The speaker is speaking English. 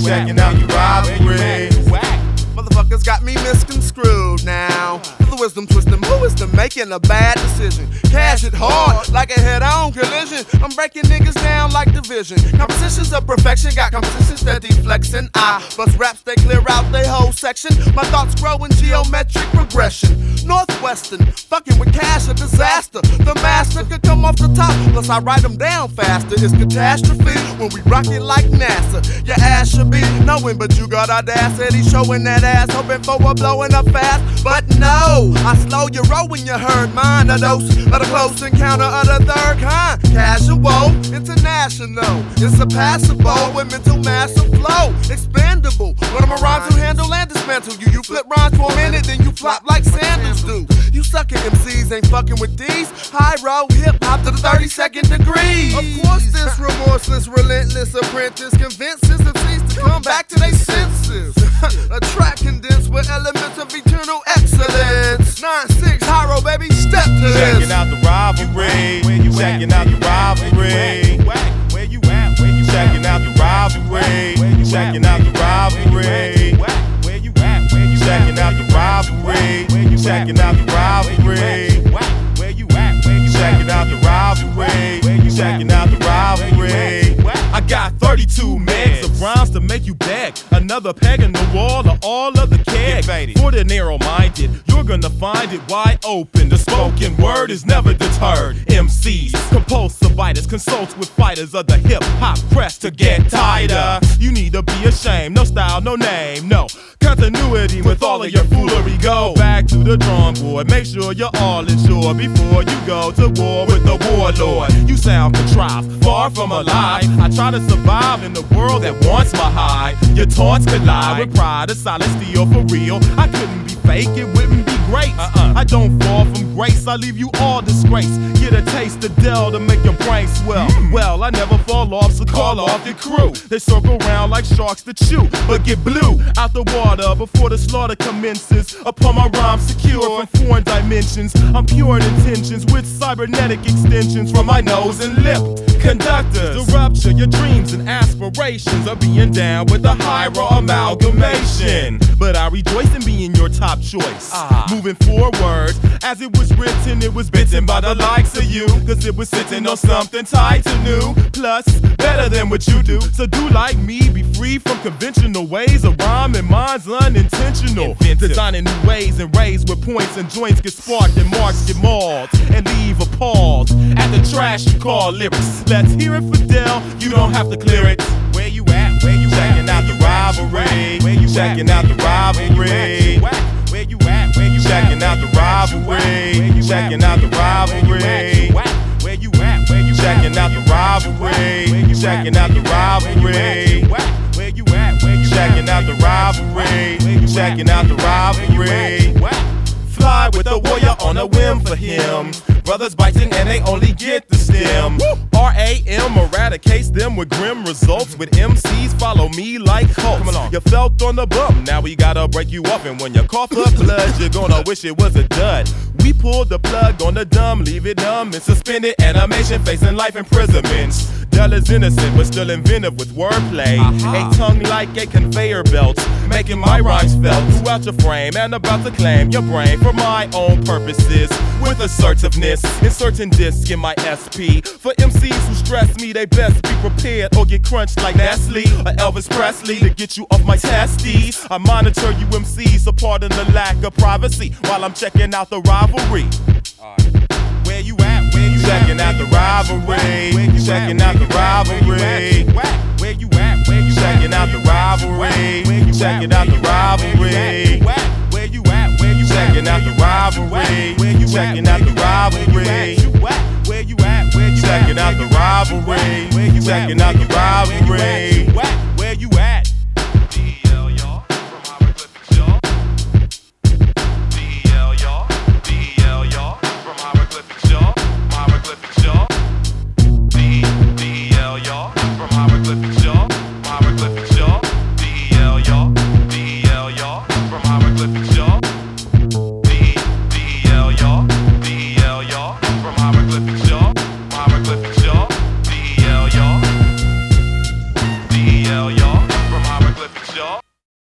checking out the rivalry. Motherfuckers got me misconstrued now. For the wisdom twisting, who is to making a bad decision? Cash it hard like a head-on collision. I'm breaking niggas down like division. Compositions of perfection got compositions that deflexing. I bust raps, they clear out they whole section. My thoughts grow in geometric progression. Northwestern, fucking with cash a disaster. The master could come off the top, plus I write them down faster. It's catastrophe when we rock it like NASA. Your ass should be knowing, but you got audacity showing that ass, hoping for a blowing up fast. But no, I slow your roll when you heard mine. A dose of the close encounter of the third kind. Casual, international, it's a passable with mental massive flow. Expandable, when I'm around to handle and dismantle you. You flip rhymes for a minute, then you flop like sandals do. You suckin' MCs ain't fucking with these. High roll, hip hop to the 32nd degree. Of course, this remorseless, relentless apprentice convinces MCs to come back to their senses. A track condensed with elements of eternal excellence. 9-6, Hyro, baby, step to this. Checking out the rivalry. Checking out the rivalry. Where you at? Where you checking out the rivalry? Checking out the rivalry. Where you at? Where you checking out the rivalry? Checking out the rivalry. Where you at? Where you checking out the rivalry? Checking out the rivalry. I got 32 megs of rhymes to make you beg. Another peg in the wall of all of the keg. For the narrow-minded, you're gonna find it wide open. The spoken word is never deterred. MCs, compulsive biters, consult with fighters of the hip-hop crest to get tighter. You need to be ashamed, no style, no name, no continuity with all of your foolery. Go back to the drawing board, make sure you're all insured before you go to war with the warlord. You sound contrived, far from alive. I try to survive in the world that wants my hide. Your taunts collide with pride, a solid steel for real. I couldn't be fake, it wouldn't be great. I don't fall from grace, I leave you all disgraced. Get a taste of Dell to make your brain swell. Well, I never fall off, so call off the crew. They circle around like sharks to chew, but get blew out the water before the slaughter commences. Upon my rhyme secure from foreign dimensions, I'm pure in intentions with cybernetic extensions from my nose and lip. Conductors to rupture your dreams and aspirations of being down with the higher amalgamation. But I rejoice in being your top choice. Moving forward, as it was written, it was bitten by the likes of you. Cause it was sitting on something tied to new. Plus, better than what you do. So do like me, be free from conventional ways of rhyme and mine's unintentional. Designing new ways and rays where points and joints get sparked and marks get mauled. And leave appalled at the trash you call lyrics. Let's hear it for Dell, you don't have to clear it. Where you at? Where you checking out the rivalry? Where you checking out the rivalry? Where you at? Where you checking out the rivalry? Checking out the rivalry. Where you at? Where you checking out the rivalry? Checking out the rivalry. Where you at? Where you checking out the rivalry? Checking out the rivalry. Fly with a warrior on a whim for him. Brothers biting and they only get the stem. RAM eradicates them with grim results. With MCs follow me like Hulk. You felt on the bump, now we gotta break you up. And when you cough up blood, you're gonna wish it was a dud. We pulled the plug on the dumb, leave it numb and suspended animation facing life imprisonments. Dull is innocent but still inventive with wordplay. A tongue like a conveyor belt, making my rhymes felt throughout your frame. And about to claim your brain for my own purposes. With assertiveness, inserting disc in my SP. For MCs who stress me, they best be prepared or get crunched like Nestle or Elvis Presley to get you off my testes. I monitor you MCs, so pardon the lack of privacy while I'm checking out the rivalry. Where you at? Where you checking out the rivalry? Checking out the rivalry. Where you at? Where you checking out the rivalry? Checking out the rivalry. Where you at? Where you checking out the rivalry? Checking out the rivalry. Where you at? Where you checking out the rivalry? Checking out the rivalry.